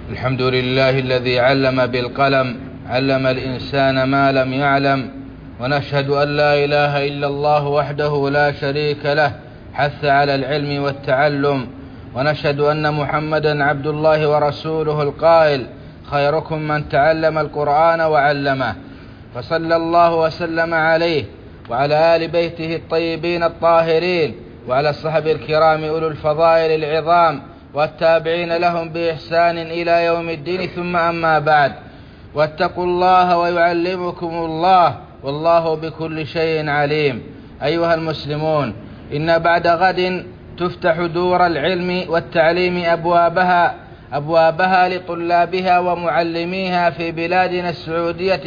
الحمد لله الذي علم بالقلم، علم الإنسان ما لم يعلم، ونشهد أن لا إله إلا الله وحده لا شريك له حث على العلم والتعلم، ونشهد أن محمدا عبد الله ورسوله القائل: خيركم من تعلم القرآن وعلمه. فصلى الله وسلم عليه وعلى آل بيته الطيبين الطاهرين، وعلى الصحب الكرام أولو الفضائل العظام، والتابعين لهم بإحسان إلى يوم الدين. ثم أما بعد، واتقوا الله ويعلمكم الله، والله بكل شيء عليم. أيها المسلمون، إن بعد غد تفتح دور العلم والتعليم أبوابها لطلابها ومعلميها في بلادنا السعودية،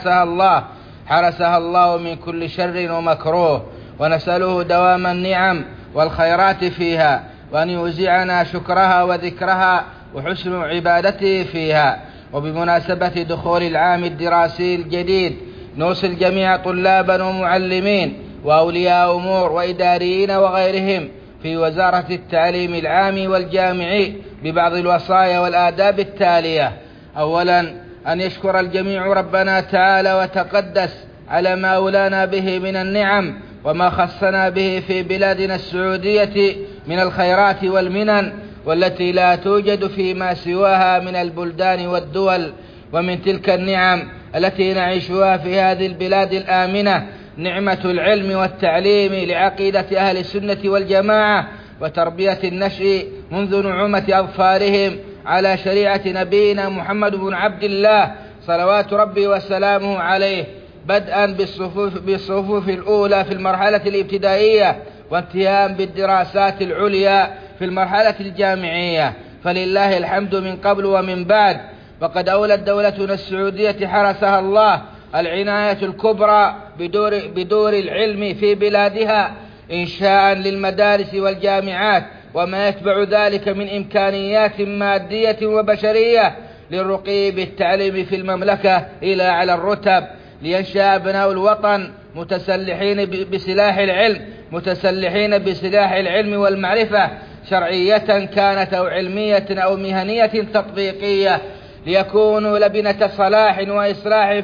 حرسها الله من كل شر ومكروه، ونسأله دوام النعم والخيرات فيها، وأن يوزعنا شكرها وذكرها وحسن عبادته فيها. وبمناسبة دخول العام الدراسي الجديد، نوصي الجميع طلابا ومعلمين وأولياء أمور وإداريين وغيرهم في وزارة التعليم العام والجامعي ببعض الوصايا والآداب التالية. أولا، أن يشكر الجميع ربنا تعالى وتقدس على ما أولانا به من النعم، وما خصنا به في بلادنا السعودية من الخيرات والمنن، والتي لا توجد فيما سواها من البلدان والدول. ومن تلك النعم التي نعيشها في هذه البلاد الآمنة نعمة العلم والتعليم لعقيدة أهل السنة والجماعة، وتربية النشء منذ نعومة أظفارهم على شريعة نبينا محمد بن عبد الله صلوات ربي وسلامه عليه، بدءا بالصفوف الأولى في المرحلة الابتدائية، وانتهاء بالدراسات العليا في المرحلة الجامعية. فلله الحمد من قبل ومن بعد. وقد أولت دولتنا السعودية حرسها الله العناية الكبرى بدور العلم في بلادها، إنشاء للمدارس والجامعات، وما يتبع ذلك من إمكانيات مادية وبشرية للرقي بالتعليم في المملكة إلى على الرتب، لينشأ أبناء الوطن متسلحين بسلاح العلم والمعرفة، شرعية كانت أو علمية أو مهنية تطبيقية، ليكونوا لبنة صلاح وإصلاح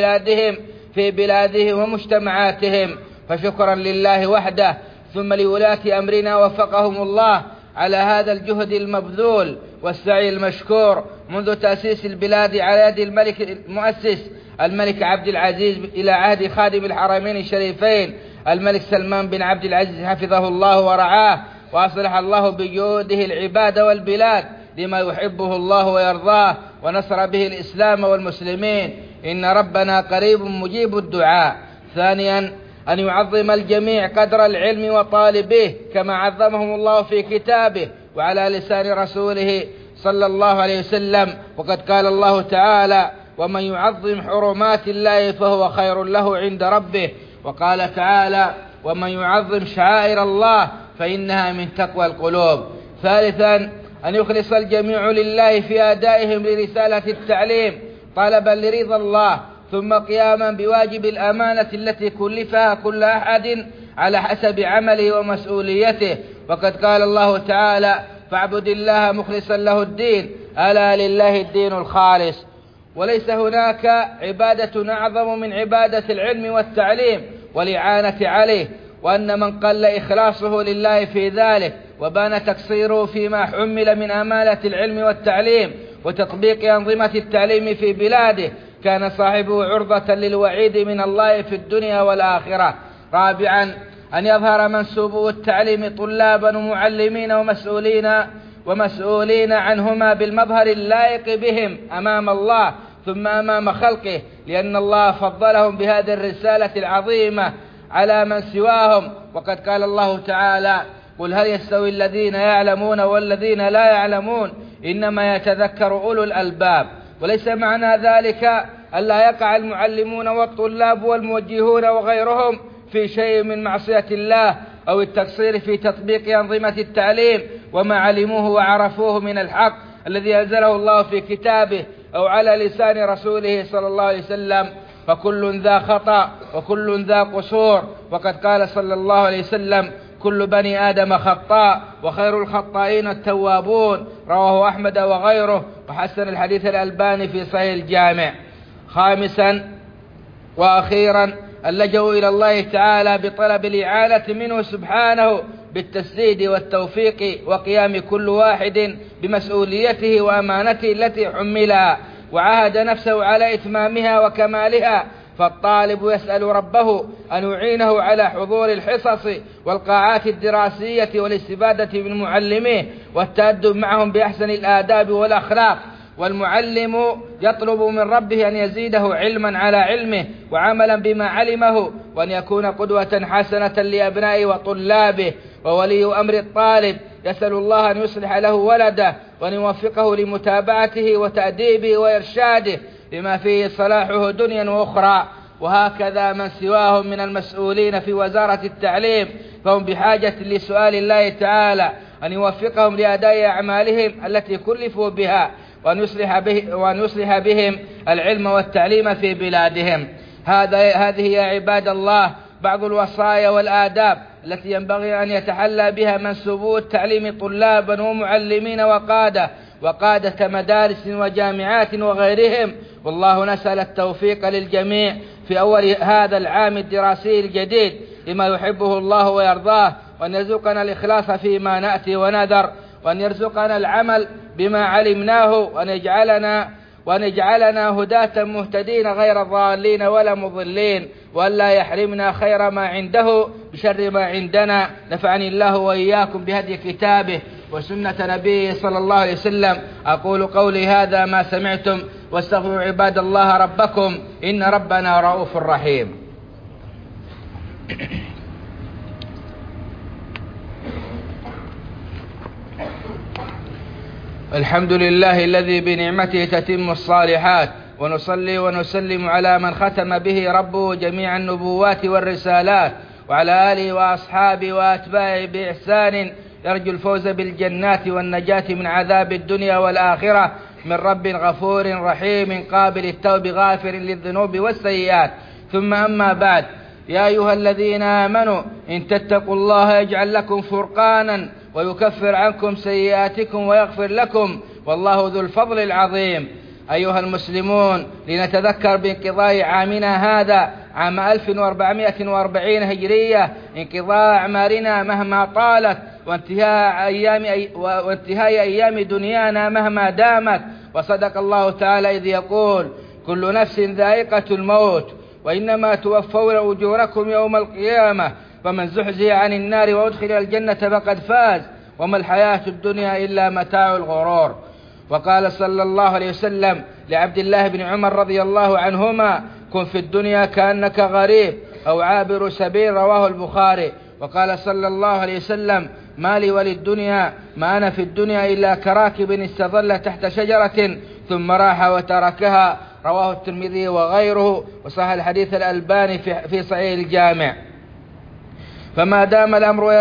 في بلادهم ومجتمعاتهم. فشكرا لله وحده، ثم لولاة أمرنا وفقهم الله على هذا الجهد المبذول والسعي المشكور منذ تأسيس البلاد على يد المؤسس الملك عبد العزيز إلى عهد خادم الحرمين الشريفين الملك سلمان بن عبد العزيز حفظه الله ورعاه، وأصلح الله بجهوده العباد والبلاد لما يحبه الله ويرضاه، ونصر به الإسلام والمسلمين. إن ربنا قريب مجيب الدعاء. ثانيا، أن يعظم الجميع قدر العلم وطالبيه كما عظمهم الله في كتابه وعلى لسان رسوله صلى الله عليه وسلم. وقد قال الله تعالى: ومن يعظم حرمات الله فهو خير له عند ربه. وقال تعالى: ومن يعظم شعائر الله فإنها من تقوى القلوب. ثالثا، أن يخلص الجميع لله في أدائهم لرسالة التعليم طلبا لرضا الله، ثم قياما بواجب الأمانة التي كلفها كل أحد على حسب عمله ومسؤوليته. وقد قال الله تعالى: فاعبد الله مخلصا له الدين، ألا لله الدين الخالص. وليس هناك عبادة أعظم من عبادة العلم والتعليم والإعانة عليه، وأن من قل إخلاصه لله في ذلك وبان تقصيره فيما حمل من أمانة العلم والتعليم وتطبيق أنظمة التعليم في بلاده كان صاحبه عرضة للوعيد من الله في الدنيا والآخرة. رابعا، أن يظهر منسوبو التعليم طلابا ومعلمين ومسؤولين عنهما بالمظهر اللائق بهم أمام الله ثم أمام خلقه، لأن الله فضلهم بهذه الرسالة العظيمة على من سواهم. وقد قال الله تعالى: قل هل يستوي الذين يعلمون والذين لا يعلمون، إنما يتذكر أولو الألباب. وليس معنى ذلك ألا يقع المعلمون والطلاب والموجهون وغيرهم في شيء من معصية الله أو التقصير في تطبيق أنظمة التعليم وما علموه وعرفوه من الحق الذي أنزله الله في كتابه أو على لسان رسوله صلى الله عليه وسلم، فكل ذا خطأ وكل ذا قصور. وقد قال صلى الله عليه وسلم: كل بني آدم خطاء وخير الخطائين التوابون، رواه أحمد وغيره، وحسن الحديث الألباني في صحيح الجامع. خامسا وأخيرا اللجوء إلى الله تعالى بطلب الإعانة منه سبحانه بالتسديد والتوفيق، وقيام كل واحد بمسؤوليته وأمانته التي حملها وعاهد نفسه على إتمامها وكمالها. فالطالب يسأل ربه أن يعينه على حضور الحصص والقاعات الدراسية والاستفادة من معلميه والتأدب معهم بأحسن الآداب والأخلاق، والمعلم يطلب من ربه أن يزيده علما على علمه وعملا بما علمه، وأن يكون قدوة حسنة لأبنائه وطلابه. وولي أمر الطالب يسأل الله أن يصلح له ولده وأن يوفقه لمتابعته وتأديبه وإرشاده بما فيه صلاحه دنيا وأخرى. وهكذا من سواهم من المسؤولين في وزارة التعليم، فهم بحاجة لسؤال الله تعالى أن يوفقهم لأداء أعمالهم التي كلفوا بها، وأن يصلح بهم العلم والتعليم في بلادهم. هذه يا عباد الله بعض الوصايا والآداب التي ينبغي أن يتحلى بها منسوبو التعليم طلابا ومعلمين وقادة مدارس وجامعات وغيرهم. والله نسأل التوفيق للجميع في أول هذا العام الدراسي الجديد لما يحبه الله ويرضاه، وأن يرزقنا الإخلاص فيما نأتي ونذر، وأن يرزقنا العمل بما علمناه، وأن يجعلنا هداة مهتدين غير ضالين ولا مضلين، وأن لا يحرمنا خير ما عنده بشر ما عندنا. نفعني الله وإياكم بهدي كتابه وسنة نبيه صلى الله عليه وسلم. أقول قولي هذا ما سمعتم، واستغفروا عباد الله ربكم إن ربنا رؤوف رحيم. الحمد لله الذي بنعمته تتم الصالحات، ونصلي ونسلم على من ختم به ربه جميع النبوات والرسالات، وعلى آله وأصحابه وأتباعه بإحسان، يرجو الفوز بالجنات والنجاة من عذاب الدنيا والآخرة، من رب غفور رحيم قابل التوب غافر للذنوب والسيئات. ثم أما بعد، يا أيها الذين آمنوا إن تتقوا الله يجعل لكم فرقانا ويكفر عنكم سيئاتكم ويغفر لكم، والله ذو الفضل العظيم. أيها المسلمون، لنتذكر بانقضاء عامنا هذا عام 1440 هجرية، انقضاء أعمارنا مهما طالت، وانتهاء أيام دنيانا مهما دامت. وصدق الله تعالى إذ يقول: كل نفس ذائقة الموت وإنما توفون أجوركم يوم القيامة، فمن زحزح عن النار وأدخل الجنة فقد فاز، وما الحياة الدنيا إلا متاع الغرور. وقال صلى الله عليه وسلم لعبد الله بن عمر رضي الله عنهما: كن في الدنيا كأنك غريب أو عابر سبيل، رواه البخاري. وقال صلى الله عليه وسلم: ما لي وللدنيا ما أنا في الدنيا إلا كراكب استظل تحت شجرة ثم راح وتركها، رواه الترمذي وغيره، وصح الحديث الألباني في صحيح الجامع. فما دام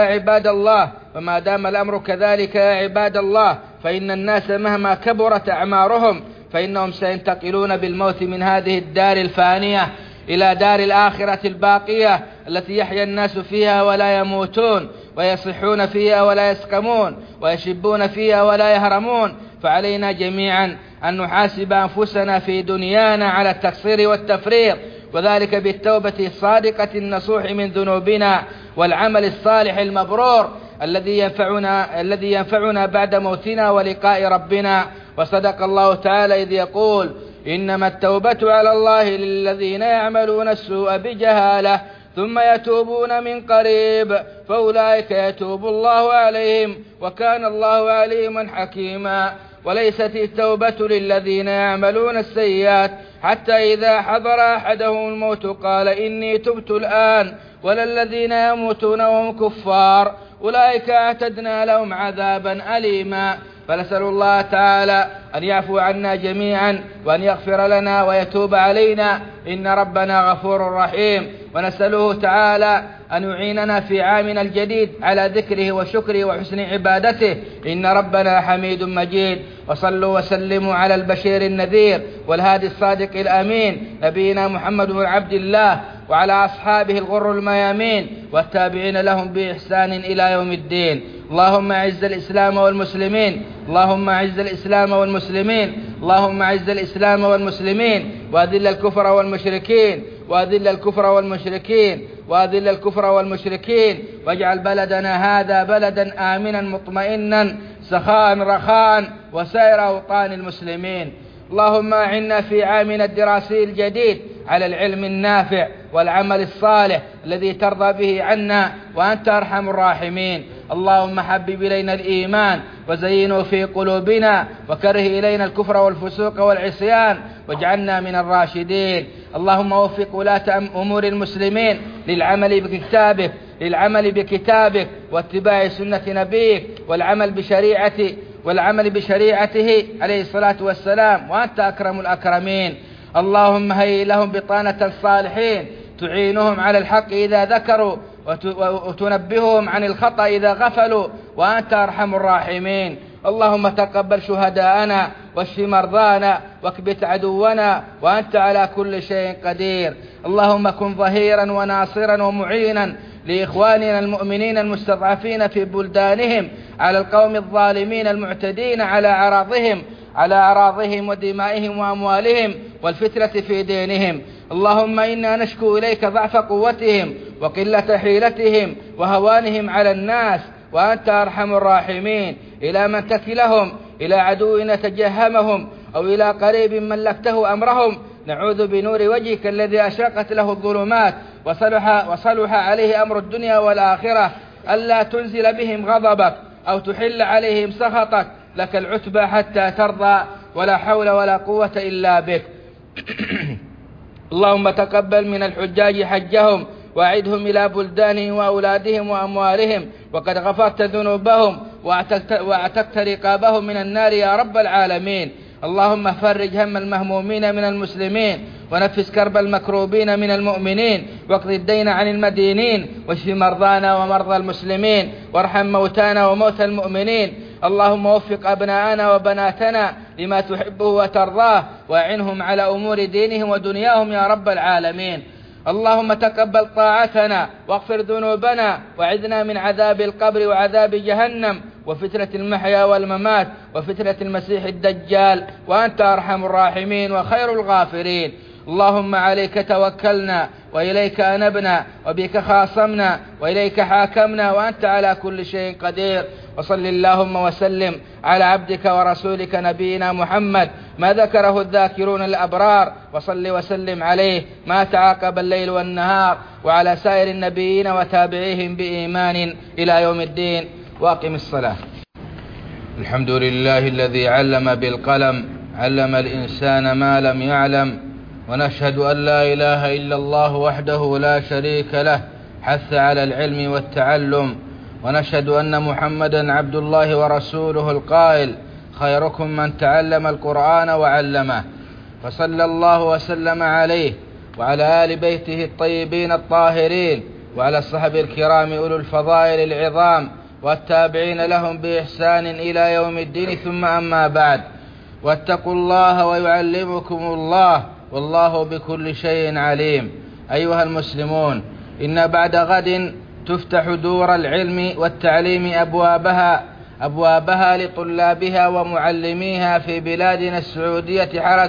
الأمر كذلك يا عباد الله، فإن الناس مهما كبرت أعمارهم فإنهم سينتقلون بالموت من هذه الدار الفانية إلى دار الآخرة الباقية التي يحيا الناس فيها ولا يموتون، ويصحون فيها ولا يسقمون، ويشبون فيها ولا يهرمون. فعلينا جميعا أن نحاسب أنفسنا في دنيانا على التقصير والتفريط، وذلك بالتوبة الصادقة النصوح من ذنوبنا والعمل الصالح المبرور الذي ينفعنا بعد موتنا ولقاء ربنا. وصدق الله تعالى إذ يقول: إنما التوبة على الله للذين يعملون السوء بجهالة ثم يتوبون من قريب فأولئك يتوب الله عليهم وكان الله عليما حكيما. وليست التوبة للذين يعملون السيئات حتى إذا حضر أحدهم الموت قال إني تبت الآن، ولا الذين يموتون وهم كفار أولئك أعتدنا لهم عذابا أليما. فنسأل الله تعالى أن يعفو عنا جميعا وأن يغفر لنا ويتوب علينا، إن ربنا غفور رحيم. ونسأله تعالى أن يعيننا في عامنا الجديد على ذكره وشكره وحسن عبادته، إن ربنا حميد مجيد. وصلوا وسلموا على البشير النذير والهادي الصادق الأمين نبينا محمد بن عبد الله، وعلى أصحابه الغر الميامين والتابعين لهم بإحسان إلى يوم الدين. اللهم أعز الإسلام والمسلمين، اللهم أعز الإسلام والمسلمين، اللهم أعز الإسلام والمسلمين، وأذل الكفر والمشركين، وأذل الكفر والمشركين، وأذل الكفر والمشركين، واجعل بلدنا هذا بلدا آمنا مطمئنا سخاء رخاء وسائر أوطان المسلمين. اللهم أعنا في عامنا الدراسي الجديد على العلم النافع والعمل الصالح الذي ترضى به عنا وأنت أرحم الراحمين. اللهم حبب إلينا الإيمان وزينه في قلوبنا وكره إلينا الكفر والفسوق والعصيان واجعلنا من الراشدين. اللهم وفق ولاة أمور المسلمين للعمل بكتابك واتباع سنة نبيك والعمل بشريعته عليه الصلاة والسلام وأنت أكرم الأكرمين. اللهم هيئ لهم بطانة الصالحين تعينهم على الحق إذا ذكروا وتنبههم عن الخطأ إذا غفلوا وأنت أرحم الراحمين. اللهم تقبل شهداءنا واشف مرضانا واكبت عدونا وأنت على كل شيء قدير. اللهم كن ظهيرا وناصرا ومعينا لإخواننا المؤمنين المستضعفين في بلدانهم على القوم الظالمين المعتدين على أعراضهم ودمائهم وأموالهم والفتنة في دينهم. اللهم إنا نشكو إليك ضعف قوتهم وقلة حيلتهم وهوانهم على الناس وأنت أرحم الراحمين. إلى من تكلهم؟ إلى عدو نتجهمهم أو إلى قريب ملكته أمرهم؟ نعوذ بنور وجهك الذي أشرقت له الظلمات وصلح عليه أمر الدنيا والآخرة ألا تنزل بهم غضبك أو تحل عليهم سخطك. لك العتبى حتى ترضى ولا حول ولا قوة إلا بك. اللهم تقبل من الحجاج حجهم وأعدهم إلى بلدانهم وأولادهم وأموالهم وقد غفرت ذنوبهم واعتقت رقابهم من النار يا رب العالمين. اللهم فرج هم المهمومين من المسلمين ونفس كرب المكروبين من المؤمنين واقض الدين عن المدينين واشف مرضانا ومرضى المسلمين وارحم موتانا وموتى المؤمنين. اللهم وفق أبناءنا وبناتنا لما تحبه وترضاه وأعنهم على أمور دينهم ودنياهم يا رب العالمين. اللهم تقبل طاعتنا واغفر ذنوبنا وعذنا من عذاب القبر وعذاب جهنم وفتنة المحيا والممات وفتنة المسيح الدجال وأنت أرحم الراحمين وخير الغافرين. اللهم عليك توكلنا وإليك أنبنا وبك خاصمنا وإليك حاكمنا وأنت على كل شيء قدير. وصل اللهم وسلم على عبدك ورسولك نبينا محمد ما ذكره الذاكرون الأبرار وصل وسلم عليه ما تعاقب الليل والنهار وعلى سائر النبيين وتابعيهم بإيمان إلى يوم الدين. وأقم الصلاة. الحمد لله الذي علم بالقلم علم الإنسان ما لم يعلم ونشهد أن لا إله إلا الله وحده لا شريك له حث على العلم والتعلم ونشهد أن محمدا عبد الله ورسوله القائل خيركم من تعلم القرآن وعلمه. فصلى الله وسلم عليه وعلى آل بيته الطيبين الطاهرين وعلى الصحب الكرام أولو الفضائل العظام والتابعين لهم بإحسان إلى يوم الدين. ثم أما بعد، واتقوا الله ويعلمكم الله والله بكل شيء عليم. أيها المسلمون، إن بعد غد تفتح دور العلم والتعليم أبوابها لطلابها ومعلميها في بلادنا السعودية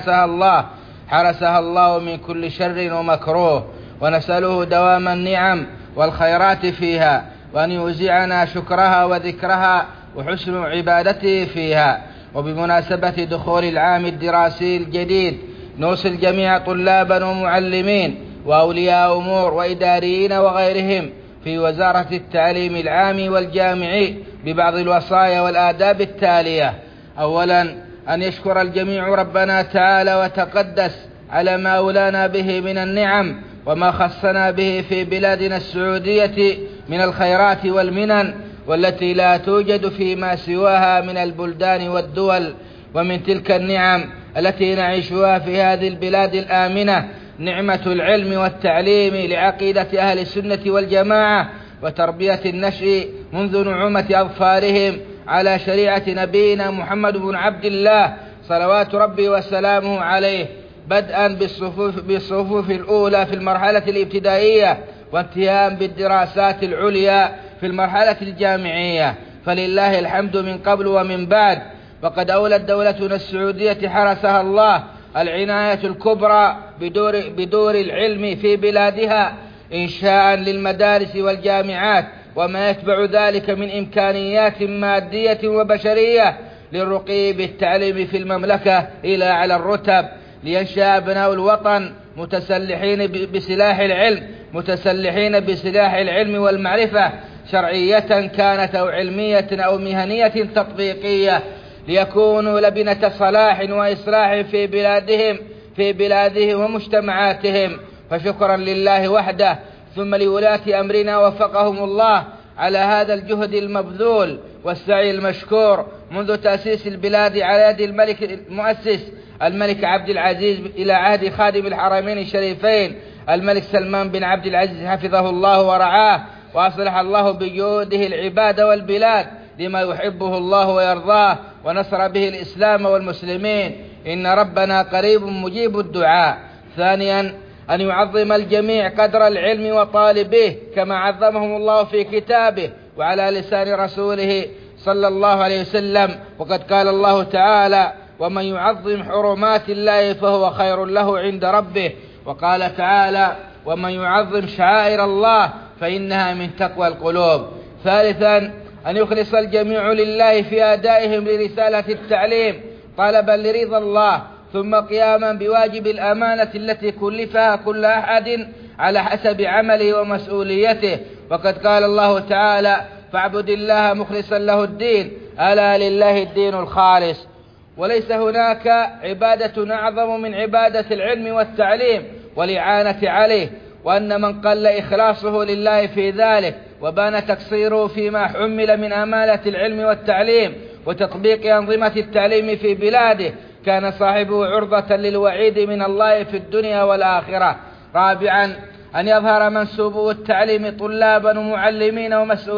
حرسها الله من كل شر ومكروه، ونسأله دوام النعم والخيرات فيها وأن يوزعنا شكرها وذكرها وحسن عبادته فيها. وبمناسبة دخول العام الدراسي الجديد نوصل جميع طلابا ومعلمين وأولياء أمور وإداريين وغيرهم في وزارة التعليم العام والجامعي ببعض الوصايا والآداب التالية. أولا، أن يشكر الجميع ربنا تعالى وتقدس على ما أولانا به من النعم وما خصنا به في بلادنا السعودية من الخيرات والمنن والتي لا توجد فيما سواها من البلدان والدول. ومن تلك النعم التي نعيشها في هذه البلاد الآمنة نعمة العلم والتعليم لعقيدة أهل السنة والجماعة وتربية النشء منذ نعومة أظفارهم على شريعة نبينا محمد بن عبد الله صلوات ربي وسلامه عليه. بدءا بالصفوف الأولى في المرحلة الابتدائية، وانتهاء بالدراسات العليا في المرحلة الجامعية، فلله الحمد من قبل ومن بعد. وقد أولت دولتنا السعودية حرسها الله العناية الكبرى بدور العلم في بلادها، إنشاء للمدارس والجامعات وما يتبع ذلك من إمكانيات مادية وبشرية للرقي بالتعليم في المملكة إلى أعلى الرتب، لينشأ أبناء الوطن متسلحين بسلاح العلم والمعرفة، شرعية كانت أو علمية أو مهنية تطبيقية، ليكونوا لبنة صلاح وإصلاح في بلادهم ومجتمعاتهم. فشكرا لله وحده، ثم لولاة أمرنا وفقهم الله على هذا الجهد المبذول والسعي المشكور منذ تأسيس البلاد على يد الملك المؤسس الملك عبد العزيز إلى عهد خادم الحرمين الشريفين الملك سلمان بن عبد العزيز حفظه الله ورعاه، وأصلح الله بجهوده العباد والبلاد لما يحبه الله ويرضاه، ونصر به الإسلام والمسلمين. إن ربنا قريب مجيب الدعاء. ثانيا، أن يعظم الجميع قدر العلم وطالبيه كما عظمهم الله في كتابه وعلى لسان رسوله صلى الله عليه وسلم. وقد قال الله تعالى: ومن يعظم حرمات الله فهو خير له عند ربه. وقال تعالى: ومن يعظم شعائر الله فإنها من تقوى القلوب. ثالثا، أن يخلص الجميع لله في أدائهم لرسالة التعليم طلبا لرضا الله، ثم قياما بواجب الأمانة التي كلفها كل أحد على حسب عمله ومسؤوليته. وقد قال الله تعالى: فاعبد الله مخلصا له الدين، ألا لله الدين الخالص. وليس هناك عبادة أعظم من عبادة العلم والتعليم والإعانة عليه، وأن من قل إخلاصه لله في ذلك وبان تقصيره فيما حمل من أمانة العلم والتعليم وتطبيق أنظمة التعليم في بلاده كان صاحبه عرضة للوعيد من الله في الدنيا والآخرة. رابعا، أن يظهر منسوبو التعليم طلابا ومعلمين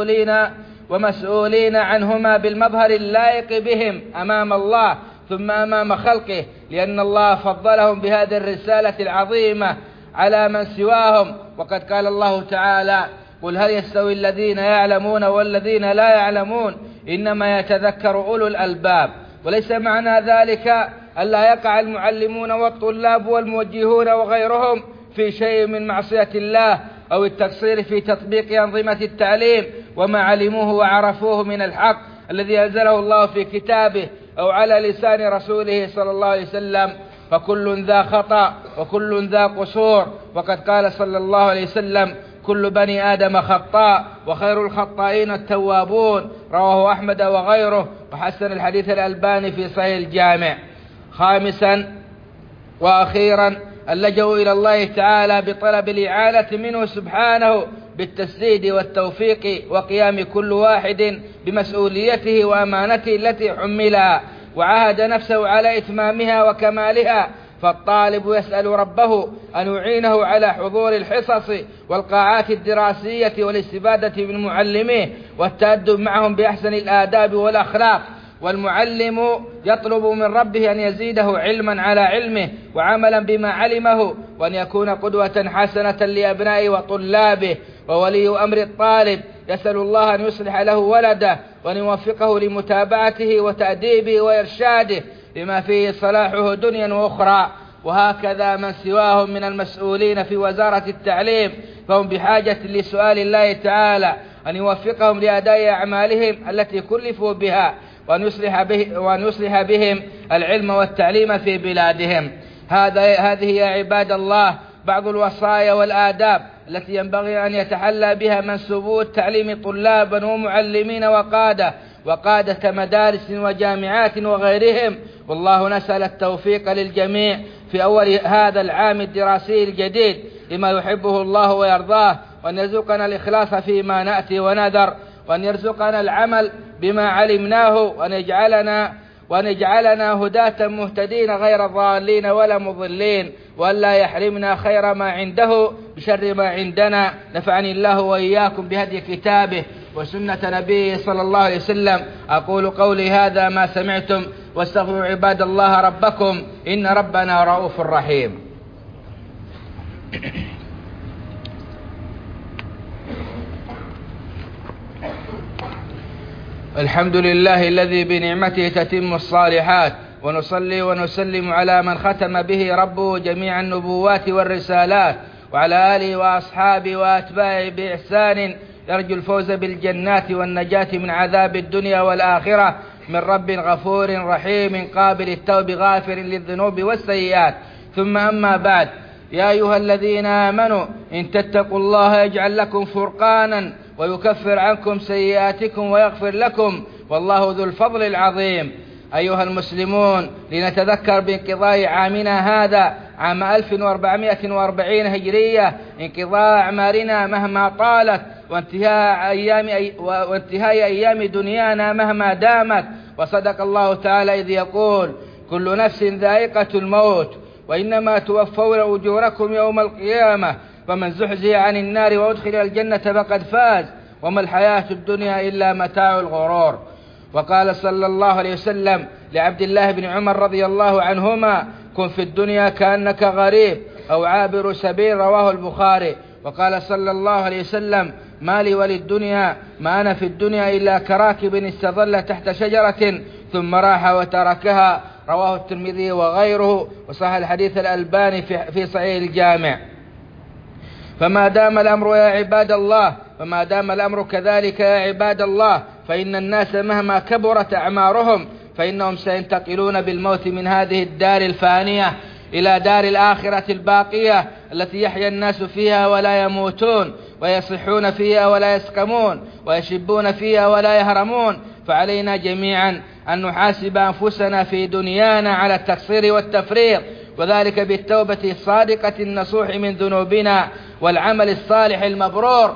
ومسؤولين عنهما بالمظهر اللائق بهم أمام الله ثم أمام خلقه، لأن الله فضلهم بهذه الرسالة العظيمة على من سواهم. وقد قال الله تعالى: قل هل يستوي الذين يعلمون والذين لا يعلمون إنما يتذكر أولو الألباب. وليس معنى ذلك ألا يقع المعلمون والطلاب والموجهون وغيرهم في شيء من معصية الله أو التقصير في تطبيق أنظمة التعليم وما علموه وعرفوه من الحق الذي أنزله الله في كتابه أو على لسان رسوله صلى الله عليه وسلم، فكل ذا خطأ وكل ذا قصور. وقد قال صلى الله عليه وسلم: كل بني آدم خطاء وخير الخطائين التوابون، رواه أحمد وغيره، وحسن الحديث الألباني في صحيح الجامع. خامسا وأخيرا، اللجوء إلى الله تعالى بطلب الإعانة منه سبحانه بالتسديد والتوفيق، وقيام كل واحد بمسؤوليته وأمانته التي حملها وعاهد نفسه على إتمامها وكمالها. فالطالب يسأل ربه أن يعينه على حضور الحصص والقاعات الدراسية والاستفادة من معلميه والتأدب معهم بأحسن الآداب والأخلاق، والمعلم يطلب من ربه أن يزيده علما على علمه وعملا بما علمه، وأن يكون قدوة حسنة لأبنائه وطلابه. وولي أمر الطالب يسأل الله أن يصلح له ولده وأن يوفقه لمتابعته وتأديبه وإرشاده لما فيه صلاحه دنيا وأخرى. وهكذا من سواهم من المسؤولين في وزارة التعليم، فهم بحاجة لسؤال الله تعالى أن يوفقهم لأداء أعمالهم التي كلفوا بها، وأن يصلح بهم العلم والتعليم في بلادهم. هذه يا عباد الله بعض الوصايا والآداب التي ينبغي أن يتحلى بها منسوبو التعليم طلابا ومعلمين وقادة مدارس وجامعات وغيرهم. والله نسأل التوفيق للجميع في أول هذا العام الدراسي الجديد لما يحبه الله ويرضاه، وأن يرزقنا الإخلاص فيما نأتي ونذر، وأن يرزقنا العمل بما علمناه، وأن يجعلنا هداة مهتدين غير ضالين ولا مضلين، وأن لا يحرمنا خير ما عنده بشر ما عندنا. نفعني الله وإياكم بهدي كتابه وسنة نبيه صلى الله عليه وسلم. أقول قولي هذا ما سمعتم، واستغفروا عباد الله ربكم إن ربنا رؤوف رحيم. الحمد لله الذي بنعمته تتم الصالحات، ونصلي ونسلم على من ختم به ربه جميع النبوات والرسالات، وعلى آله وأصحابه وأتباعه بإحسان، يرجو الفوز بالجنات والنجاة من عذاب الدنيا والآخرة، من رب غفور رحيم قابل التوب غافر للذنوب والسيئات. ثم أما بعد، يا أيها الذين آمنوا إن تتقوا الله يجعل لكم فرقانا ويكفر عنكم سيئاتكم ويغفر لكم، والله ذو الفضل العظيم. أيها المسلمون، لنتذكر بانقضاء عامنا هذا عام 1440 هجرية، انقضاء أعمارنا مهما طالت، وانتهاء أيام دنيانا مهما دامت. وصدق الله تعالى إذ يقول: كل نفس ذائقة الموت وإنما توفون أجوركم يوم القيامة، فمن زحزح عن النار وأدخل الجنة فقد فاز، وما الحياة الدنيا إلا متاع الغرور. وقال صلى الله عليه وسلم لعبد الله بن عمر رضي الله عنهما: كن في الدنيا كأنك غريب أو عابر سبيل، رواه البخاري. وقال صلى الله عليه وسلم: ما لي وللدنيا ما أنا في الدنيا إلا كراكب استظل تحت شجرة ثم راح وتركها، رواه الترمذي وغيره، وصح الحديث الألباني في صحيح الجامع. فما دام الأمر كذلك يا عباد الله، فإن الناس مهما كبرت أعمارهم فإنهم سينتقلون بالموت من هذه الدار الفانية إلى دار الآخرة الباقية، التي يحيا الناس فيها ولا يموتون، ويصحون فيها ولا يسقمون، ويشبون فيها ولا يهرمون. فعلينا جميعا أن نحاسب أنفسنا في دنيانا على التقصير والتفريط، وذلك بالتوبة الصادقة النصوح من ذنوبنا، والعمل الصالح المبرور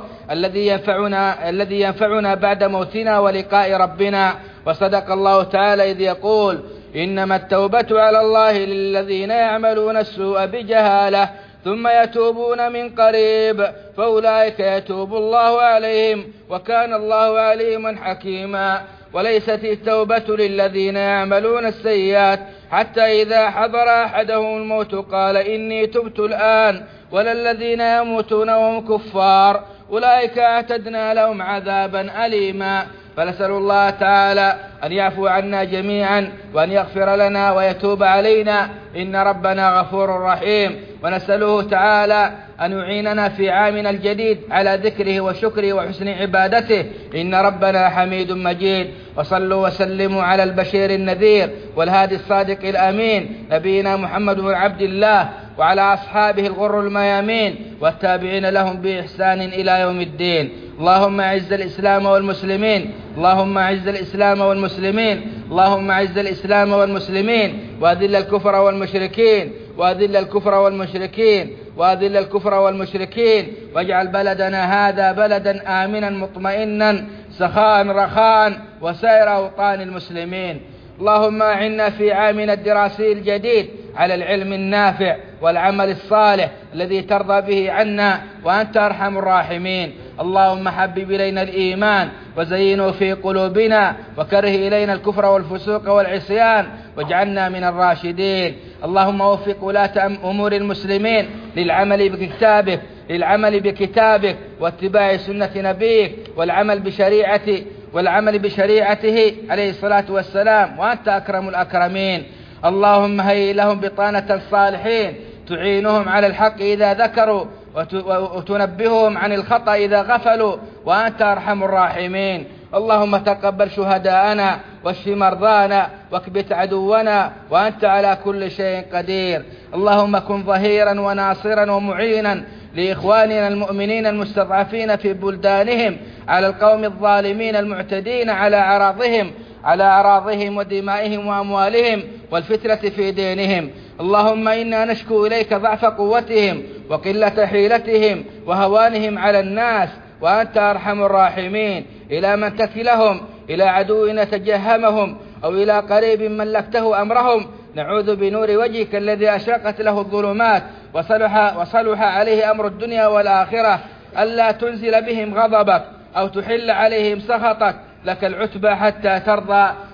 الذي ينفعنا بعد موتنا ولقاء ربنا. وصدق الله تعالى إذ يقول: إنما التوبة على الله للذين يعملون السوء بجهالة ثم يتوبون من قريب فأولئك يتوب الله عليهم وكان الله عليما حكيما. وليست التوبة للذين يعملون السيئات حتى إذا حضر أحدهم الموت قال إني تبت الآن، ولا الذين يموتون وهم كفار أولئك أعتدنا لهم عذابا أليما. فنسأل الله تعالى أن يعفو عنا جميعا، وأن يغفر لنا ويتوب علينا، إن ربنا غفور رحيم. ونسأله تعالى أن يعيننا في عامنا الجديد على ذكره وشكره وحسن عبادته، إن ربنا حميد مجيد. وصلوا وسلموا على البشير النذير والهادي الصادق الأمين، نبينا محمد بن عبد الله، وعلى أصحابه الغر الميامين والتابعين لهم بإحسان إلى يوم الدين. اللهم أعز الإسلام والمسلمين، اللهم أعز الإسلام والمسلمين، اللهم أعز الإسلام والمسلمين، وأذل الكفر والمشركين، وأذل الكفر والمشركين، وأذل الكفر والمشركين، واجعل بلدنا هذا بلدا آمنا مطمئنا سخاء رخاء وسائر أوطان المسلمين. اللهم أعنا في عامنا الدراسي الجديد على العلم النافع والعمل الصالح الذي ترضى به عنا، وأنت أرحم الراحمين. اللهم حبب إلينا الإيمان وزينه في قلوبنا، وكره إلينا الكفر والفسوق والعصيان، واجعلنا من الراشدين. اللهم وفق ولاة أمور المسلمين للعمل بكتابك واتباع سنة نبيك والعمل بشريعته عليه الصلاة والسلام، وأنت أكرم الأكرمين. اللهم هيئ لهم بطانة الصالحين تعينهم على الحق إذا ذكروا وتنبههم عن الخطأ إذا غفلوا، وأنت أرحم الراحمين. اللهم تقبل شهداءنا واشف مرضانا واكبت عدونا، وأنت على كل شيء قدير. اللهم كن ظهيرا وناصرا ومعينا لإخواننا المؤمنين المستضعفين في بلدانهم على القوم الظالمين المعتدين على أراضهم ودمائهم وأموالهم والفتنة في دينهم. اللهم إنا نشكو إليك ضعف قوتهم وقلة حيلتهم وهوانهم على الناس، وأنت أرحم الراحمين. إلى من تكلهم؟ إلى عدو نتجهمهم أو إلى قريب ملكته أمرهم؟ نعوذ بنور وجهك الذي أشرقت له الظلمات وصلح عليه أمر الدنيا والآخرة ألا تنزل بهم غضبك أو تحل عليهم سخطك. لك العتبى حتى ترضى،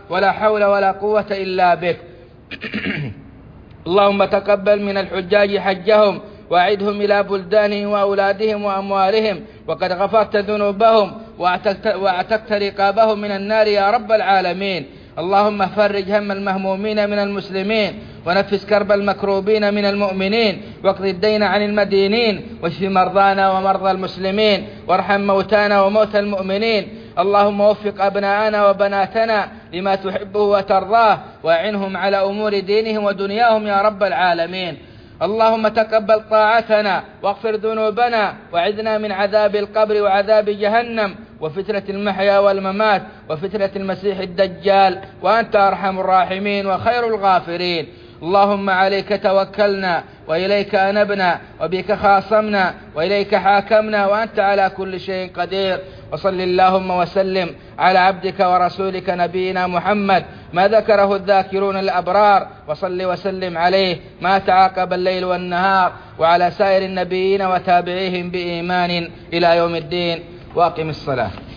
ولا حول ولا قوة إلا بك. اللهم تقبل من الحجاج حجهم وأعدهم إلى بلدانهم وأولادهم وأموالهم، وقد غفرت ذنوبهم وأعتقت رقابهم من النار يا رب العالمين. اللهم فرج هم المهمومين من المسلمين، ونفس كرب المكروبين من المؤمنين، واقض الدين عن المدينين، واشف مرضانا ومرضى المسلمين، وارحم موتانا وموتى المؤمنين. اللهم وفق أبناءنا وبناتنا لما تحبه وترضاه، وأعنهم على أمور دينهم ودنياهم يا رب العالمين. اللهم تقبل طاعتنا واغفر ذنوبنا، وعذنا من عذاب القبر وعذاب جهنم وفتنة المحيا والممات وفتنة المسيح الدجال، وأنت أرحم الراحمين وخير الغافرين. اللهم عليك توكلنا وإليك أنبنا وبك خاصمنا وإليك حاكمنا، وأنت على كل شيء قدير. وصل اللهم وسلم على عبدك ورسولك نبينا محمد ما ذكره الذاكرون الأبرار، وصل وسلم عليه ما تعاقب الليل والنهار، وعلى سائر النبيين وتابعيهم بإيمان إلى يوم الدين. وأقم الصلاة.